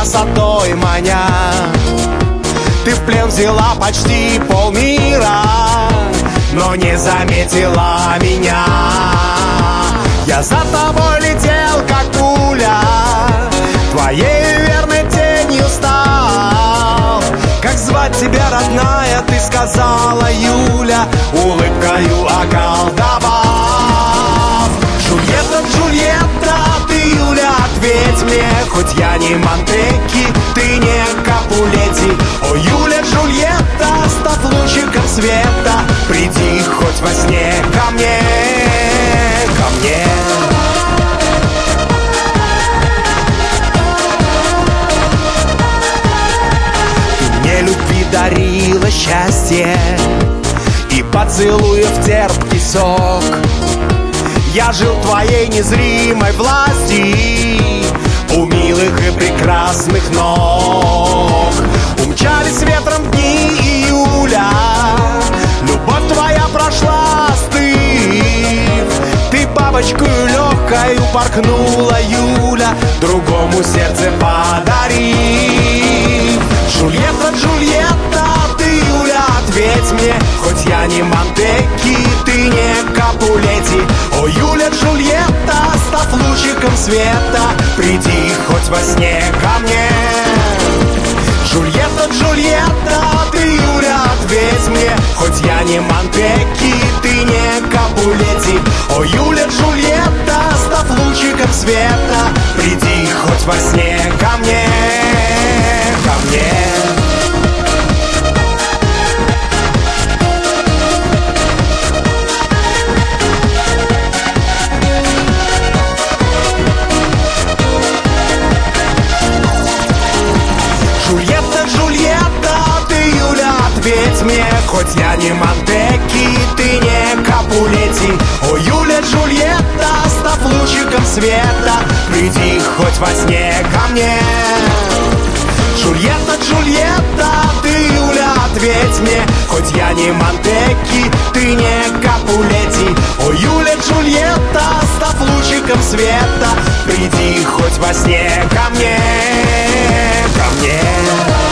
красотой маня. Ты в плен взяла почти полмира, но не заметила меня. Я за тобой летел, как пуля, твоей верной тенью стал. Как звать тебя, родная, ты сказала, Юля, улыбкою околдовав. Джульетта, Джульетта, ты, Юля, ответь мне, хоть я не Монтеки, ты не Капулетти. О, Юля, Джульетта, став лучиком света, приди хоть во сне ко мне, ко мне. Ты мне любви дарила счастье и поцелуев терпкий сок. Я жил твоей незримой власти у милых и прекрасных ног. Умчались ветром дни июля, любовь твоя прошла, остыв. Ты бабочкою легкой упорхнула, Юля, другому сердце подарив. Джульетта, Джульетта, ты, Юля, ответь мне, хоть я не Монтеки, ты не Капулетти. О, Юля, Джульетта, став лучиком света, приди хоть во сне ко мне. Джульетта, Джульетта, ты, Юля, ответь мне, хоть я не Монтеки, ты не Капулетти. О, Юля, Джульетта, став лучиком света, приди хоть во сне ко мне, ко мне. Джульетта, Джульетта, ты, Юля, ответь мне, хоть я не Монтеки, ты не Капулетти. О, Юля, Джульетта, став лучиком света, приди хоть во сне ко мне. Джульетта, Джульетта, ты, Юля, ответь мне, хоть я не Монтеки, ты не Капулетти. О, Юля, Джульетта, став лучиком света, приди хоть во сне ко мне, ко мне.